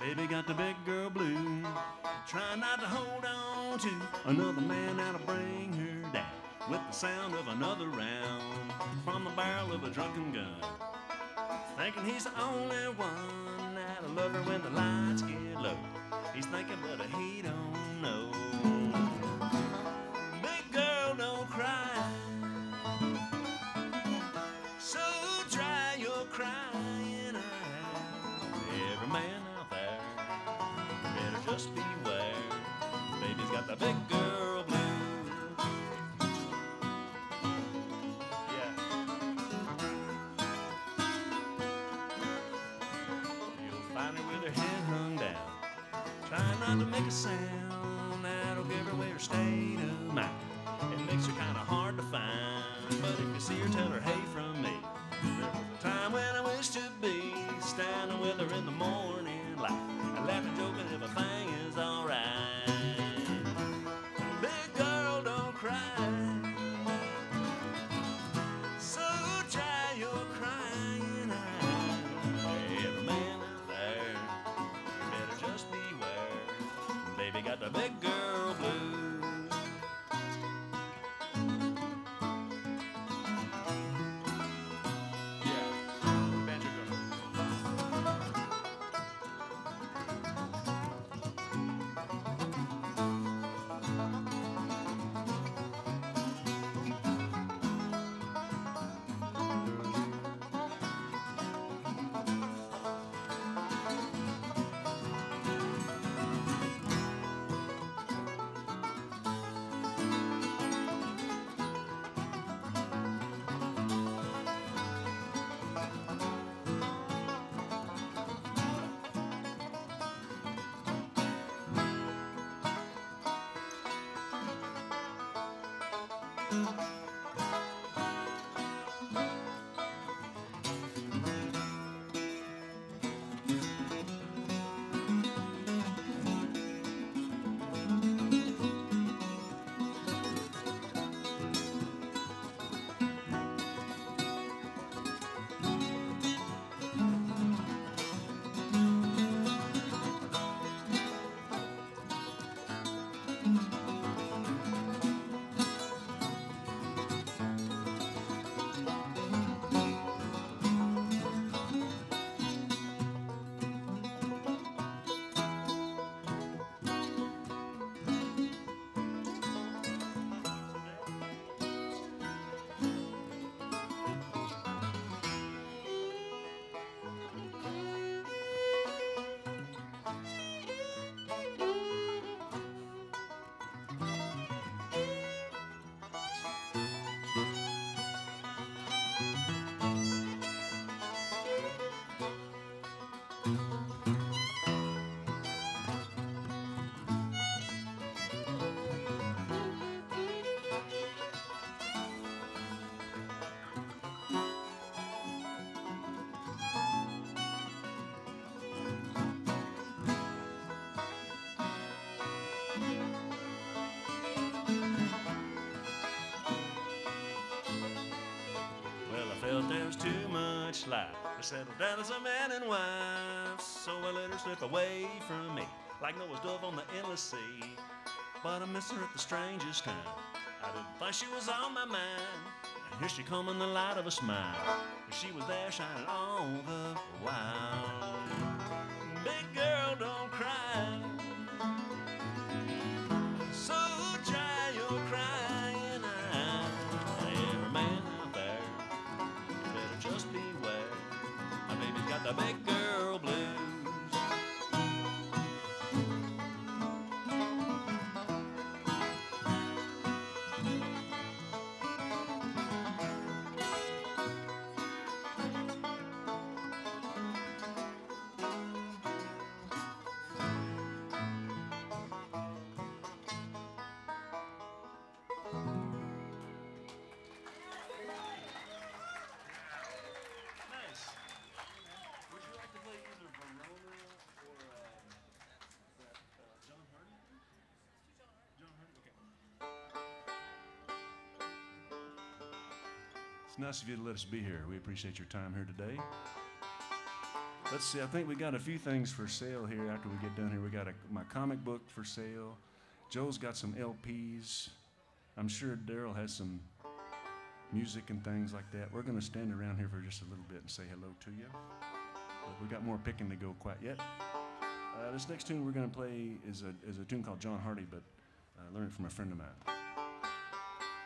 Baby got the big girl blue. Trying not to hold on to another man that'll bring her down with the sound of another round from the barrel of a drunken gun. Thinking he's the only one that'll love her when the lights get low. He's thinking, but he don't know. Big girl, don't cry. So dry your crying eyes. Every man out there better just beware. Baby's got the big girl blues. Yeah. You'll find her with her head hung down, trying not to make a sound that'll give her away her state of mind. It makes her kind of hard to find, but if you see her, tell her, hey, from me. There was a time when I wished to be standing with her in the morning light, and laughing, joking, everything is alright. Big girl, don't cry. So dry your crying eyes. Every man out there better just beware. Baby got the big girl blues. Felt there was too much life to settle down as a man and wife, so I let her slip away from me like Noah's dove on the endless sea. But I miss her at the strangest time. I didn't think she was on my mind, and here she come in the light of a smile. She was there shining all the while. Big girl, don't cry. So dry your crying eyes. Every man out there better just beware. My baby's got the big girl blues. It's nice of you to let us be here. We appreciate your time here today. Let's see, I think we got a few things for sale here after we get done here. We got my comic book for sale. Joe's got some LPs. I'm sure Daryl has some music and things like that. We're going to stand around here for just a little bit and say hello to you. But we got more picking to go quite yet. This next tune we're going to play is a tune called John Hardy, but I learned it from a friend of mine.